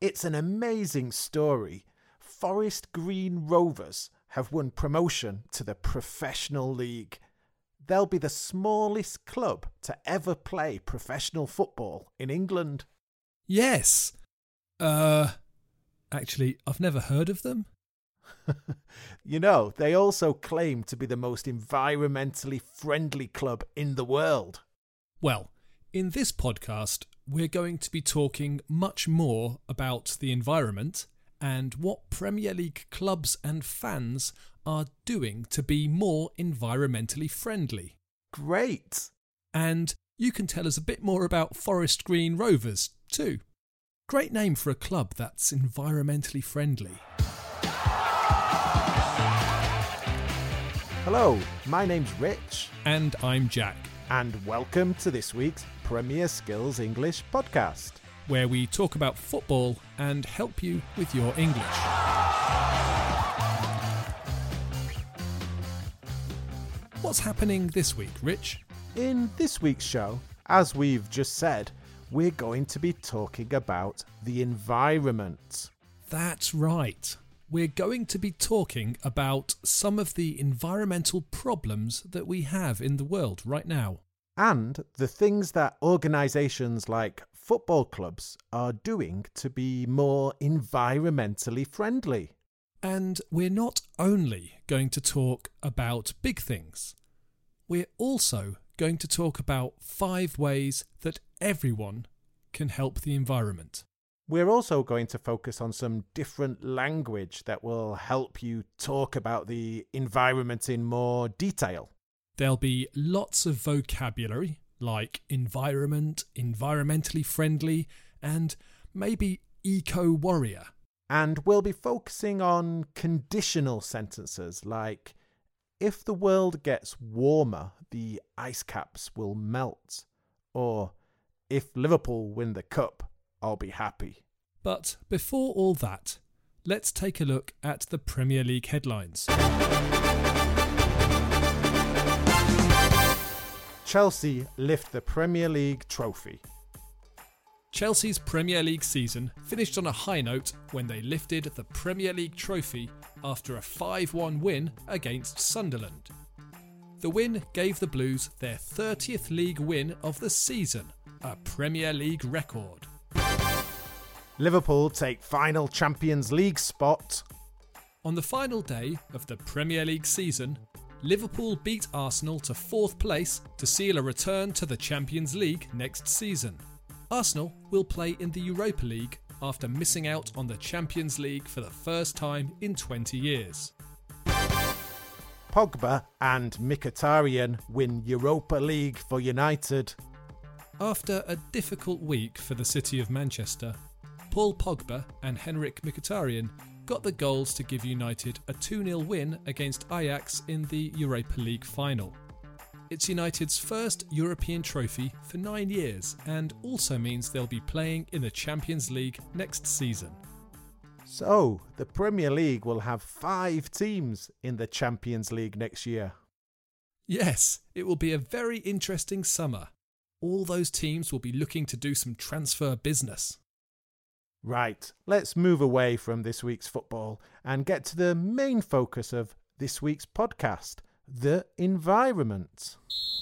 It's an amazing story. Forest Green Rovers have won promotion to the Professional League. They'll be the smallest club to ever play professional football in England. Yes. Actually, I've never heard of them. You know, they also claim to be the most environmentally friendly club in the world. Well, in this podcast, we're going to be talking much more about the environment and what Premier League clubs and fans are doing to be more environmentally friendly. Great! And you can tell us a bit more about Forest Green Rovers too. Great name for a club that's environmentally friendly. Hello, my name's Rich. And I'm Jack. And welcome to this week's Premier Skills English podcast, where we talk about football and help you with your English. What's happening this week, Rich? In this week's show, as we've just said, we're going to be talking about the environment. That's right. We're going to be talking about some of the environmental problems that we have in the world right now. And the things that organisations like football clubs are doing to be more environmentally friendly. And we're not only going to talk about big things. We're also going to talk about 5 ways that everyone can help the environment. We're also going to focus on some different language that will help you talk about the environment in more detail. There'll be lots of vocabulary like environment, environmentally friendly, and maybe eco-warrior. And we'll be focusing on conditional sentences like, if the world gets warmer, the ice caps will melt. Or, if Liverpool win the cup, I'll be happy. But before all that, let's take a look at the Premier League headlines. Chelsea lift the Premier League trophy. Chelsea's Premier League season finished on a high note when they lifted the Premier League trophy after a 5-1 win against Sunderland. The win gave the Blues their 30th league win of the season, a Premier League record. Liverpool take final Champions League spot. On the final day of the Premier League season, Liverpool beat Arsenal to 4th place to seal a return to the Champions League next season. Arsenal will play in the Europa League after missing out on the Champions League for the first time in 20 years. Pogba and Mkhitaryan win Europa League for United. After a difficult week for the city of Manchester, Paul Pogba and Henrik Mkhitaryan got the goals to give United a 2-0 win against Ajax in the Europa League final. It's United's first European trophy for 9 years and also means they'll be playing in the Champions League next season. So, the Premier League will have 5 teams in the Champions League next year. Yes, it will be a very interesting summer. All those teams will be looking to do some transfer business. Right, let's move away from this week's football and get to the main focus of this week's podcast, the environment.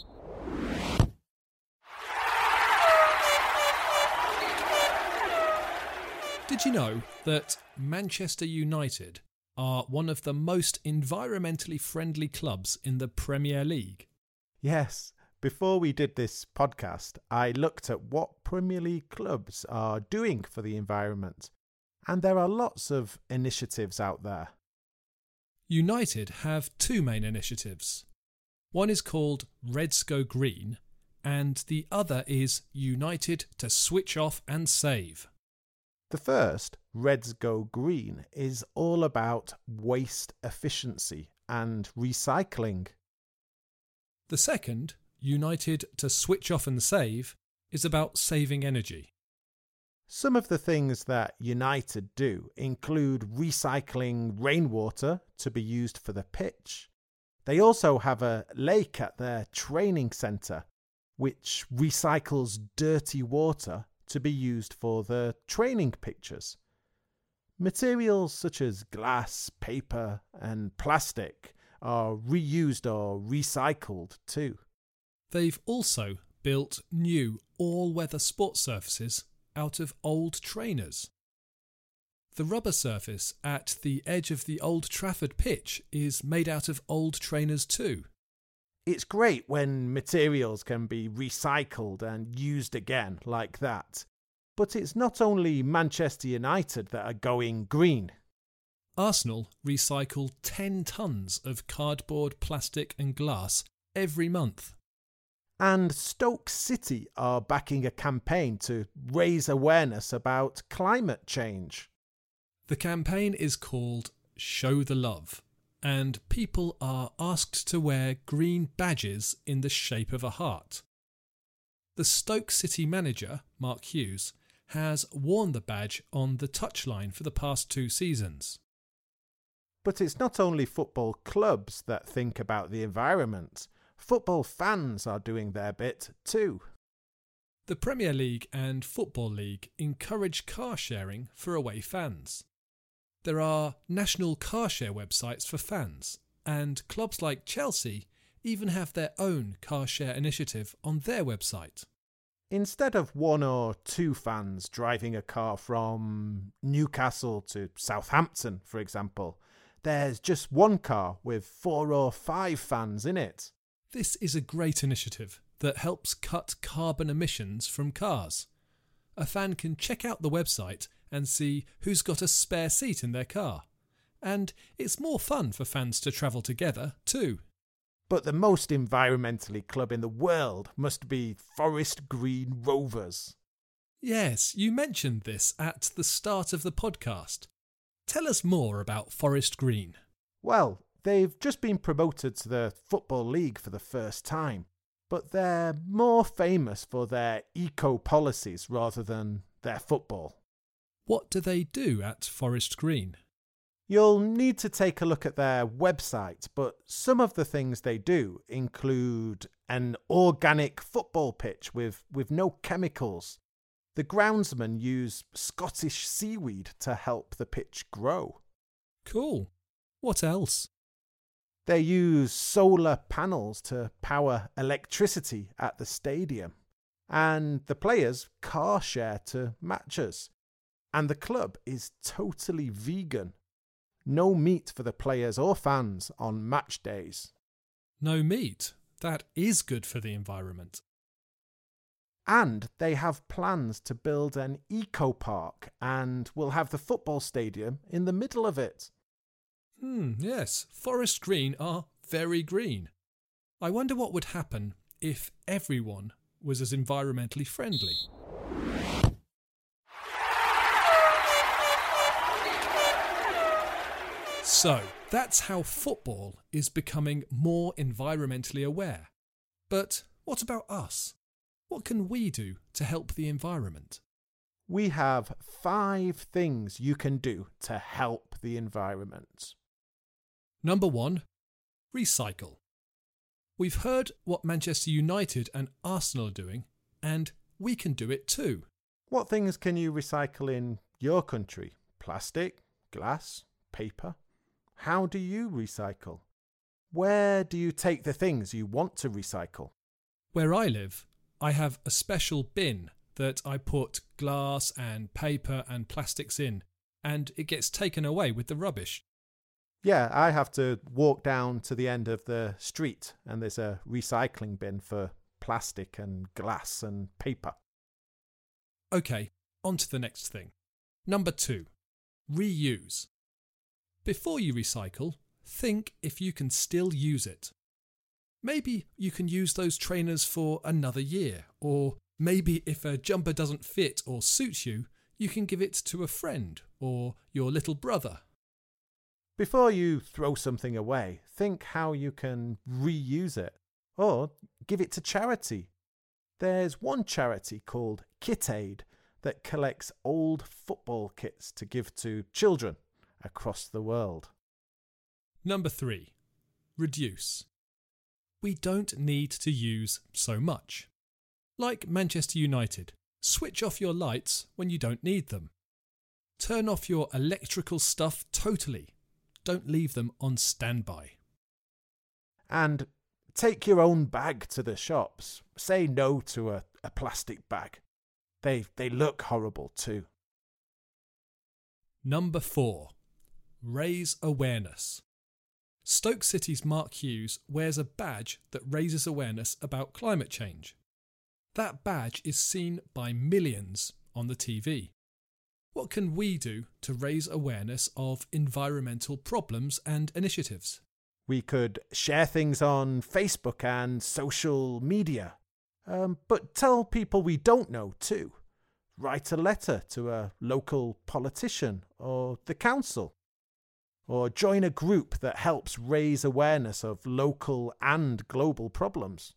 Did you know that Manchester United are one of the most environmentally friendly clubs in the Premier League? Yes. Before we did this podcast, I looked at what Premier League clubs are doing for the environment, and there are lots of initiatives out there. United have 2 main initiatives. One is called Reds Go Green, and the other is United to Switch Off and Save. The first, Reds Go Green, is all about waste efficiency and recycling. The second, United to Switch Off and Save, is about saving energy. Some of the things that United do include recycling rainwater to be used for the pitch. They also have a lake at their training centre, which recycles dirty water to be used for the training pitches. Materials such as glass, paper, and plastic are reused or recycled too. They've also built new all-weather sports surfaces out of old trainers. The rubber surface at the edge of the Old Trafford pitch is made out of old trainers too. It's great when materials can be recycled and used again like that. But it's not only Manchester United that are going green. Arsenal recycle 10 tonnes of cardboard, plastic and glass every month. And Stoke City are backing a campaign to raise awareness about climate change. The campaign is called Show the Love, and people are asked to wear green badges in the shape of a heart. The Stoke City manager, Mark Hughes, has worn the badge on the touchline for the past 2 seasons. But it's not only football clubs that think about the environment. Football fans are doing their bit too. The Premier League and Football League encourage car sharing for away fans. There are national car share websites for fans, and clubs like Chelsea even have their own car share initiative on their website. Instead of 1 or 2 fans driving a car from Newcastle to Southampton, for example, there's just 1 car with 4 or 5 fans in it. This is a great initiative that helps cut carbon emissions from cars. A fan can check out the website and see who's got a spare seat in their car. And it's more fun for fans to travel together too. But the most environmentally club in the world must be Forest Green Rovers. Yes, you mentioned this at the start of the podcast. Tell us more about Forest Green. Well, they've just been promoted to the Football League for the first time, but they're more famous for their eco-policies rather than their football. What do they do at Forest Green? You'll need to take a look at their website, but some of the things they do include an organic football pitch with no chemicals. The groundsmen use Scottish seaweed to help the pitch grow. Cool. What else? They use solar panels to power electricity at the stadium. And the players car share to matches. And the club is totally vegan. No meat for the players or fans on match days. No meat. That is good for the environment. And they have plans to build an eco-park and will have the football stadium in the middle of it. Yes, Forest Green are very green. I wonder what would happen if everyone was as environmentally friendly. So, that's how football is becoming more environmentally aware. But what about us? What can we do to help the environment? We have 5 things you can do to help the environment. Number 1, recycle. We've heard what Manchester United and Arsenal are doing, and we can do it too. What things can you recycle in your country? Plastic, glass, paper? How do you recycle? Where do you take the things you want to recycle? Where I live, I have a special bin that I put glass and paper and plastics in, and it gets taken away with the rubbish. Yeah, I have to walk down to the end of the street and there's a recycling bin for plastic and glass and paper. Okay, on to the next thing. Number 2, reuse. Before you recycle, think if you can still use it. Maybe you can use those trainers for another year, or maybe if a jumper doesn't fit or suit you, you can give it to a friend or your little brother. Before you throw something away, think how you can reuse it, or give it to charity. There's one charity called Kit Aid that collects old football kits to give to children across the world. Number 3, reduce. We don't need to use so much. Like Manchester United, switch off your lights when you don't need them. turn off your electrical stuff totally. Don't leave them on standby. And take your own bag to the shops. Say no to a plastic bag. They look horrible too. Number 4. Raise awareness. Stoke City's Mark Hughes wears a badge that raises awareness about climate change. That badge is seen by millions on the TV. What can we do to raise awareness of environmental problems and initiatives? We could share things on Facebook and social media. But tell people we don't know too. Write a letter to a local politician or the council. Or join a group that helps raise awareness of local and global problems.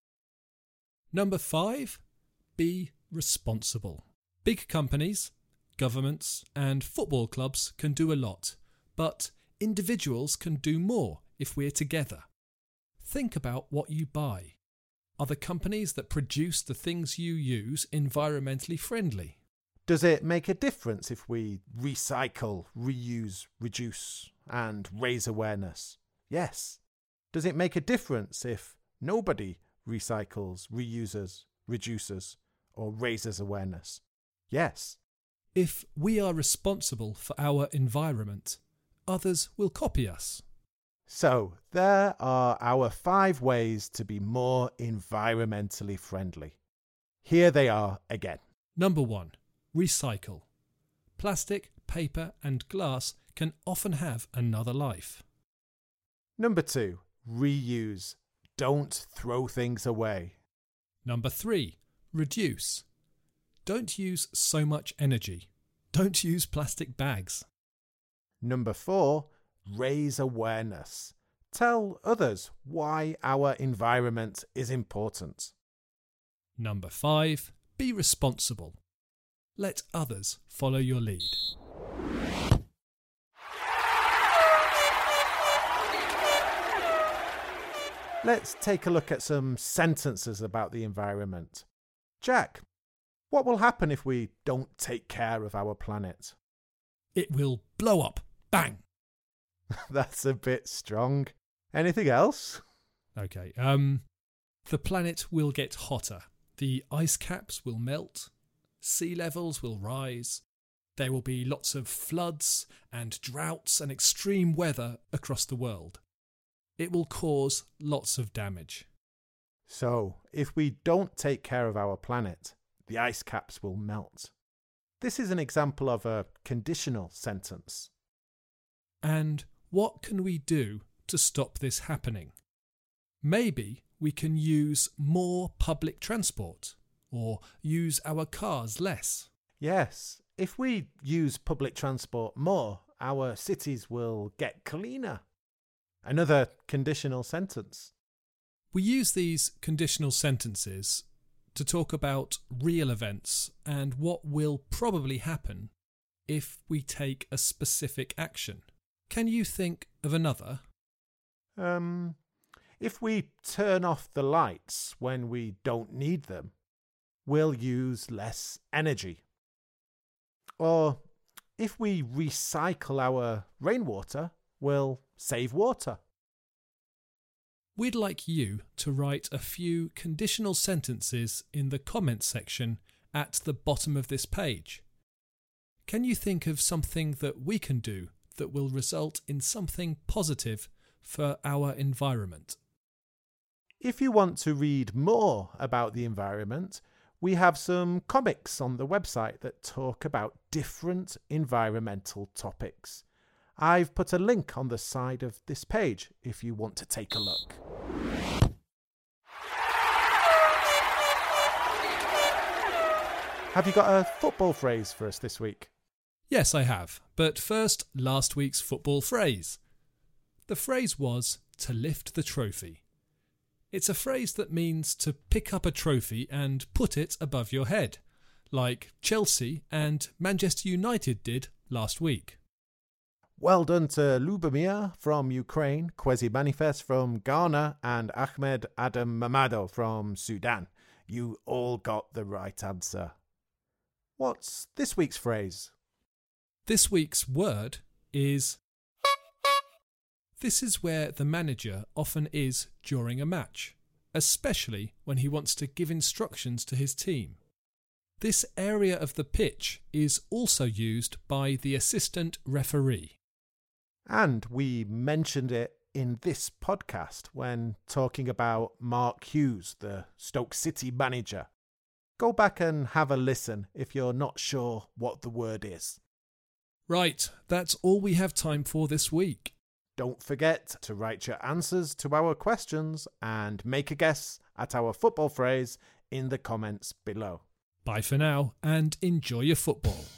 Number 5. Be responsible. Big companies, governments and football clubs can do a lot, but individuals can do more if we're together. Think about what you buy. Are the companies that produce the things you use environmentally friendly? Does it make a difference if we recycle, reuse, reduce and raise awareness? Yes. Does it make a difference if nobody recycles, reuses, reduces or raises awareness? Yes. If we are responsible for our environment, others will copy us. So, there are our 5 ways to be more environmentally friendly. Here they are again. Number 1. Recycle. Plastic, paper and glass can often have another life. Number 2. Reuse. Don't throw things away. Number 3. Reduce. Don't use so much energy. Don't use plastic bags. Number 4. Raise awareness. Tell others why our environment is important. Number 5. Be responsible. Let others follow your lead. Let's take a look at some sentences about the environment. Jack, what will happen if we don't take care of our planet? It will blow up. Bang! That's a bit strong. Anything else? Okay. The planet will get hotter. The ice caps will melt. Sea levels will rise. There will be lots of floods and droughts and extreme weather across the world. It will cause lots of damage. So, if we don't take care of our planet, the ice caps will melt. This is an example of a conditional sentence. And what can we do to stop this happening? Maybe we can use more public transport or use our cars less. Yes, if we use public transport more, our cities will get cleaner. Another conditional sentence. We use these conditional sentences to talk about real events and what will probably happen if we take a specific action. Can you think of another? If we turn off the lights when we don't need them, we'll use less energy. Or if we recycle our rainwater, we'll save water. We'd like you to write a few conditional sentences in the comments section at the bottom of this page. Can you think of something that we can do that will result in something positive for our environment? If you want to read more about the environment, we have some comics on the website that talk about different environmental topics. I've put a link on the side of this page if you want to take a look. Have you got a football phrase for us this week? Yes, I have. But first, last week's football phrase. The phrase was to lift the trophy. It's a phrase that means to pick up a trophy and put it above your head, like Chelsea and Manchester United did last week. Well done to Lubomir from Ukraine, Kwesi Manifest from Ghana and Ahmed Adam Mamado from Sudan. You all got the right answer. What's this week's phrase? This week's word is... This is where the manager often is during a match, especially when he wants to give instructions to his team. This area of the pitch is also used by the assistant referee. And we mentioned it in this podcast when talking about Mark Hughes, the Stoke City manager. Go back and have a listen if you're not sure what the word is. Right, that's all we have time for this week. Don't forget to write your answers to our questions and make a guess at our football phrase in the comments below. Bye for now and enjoy your football.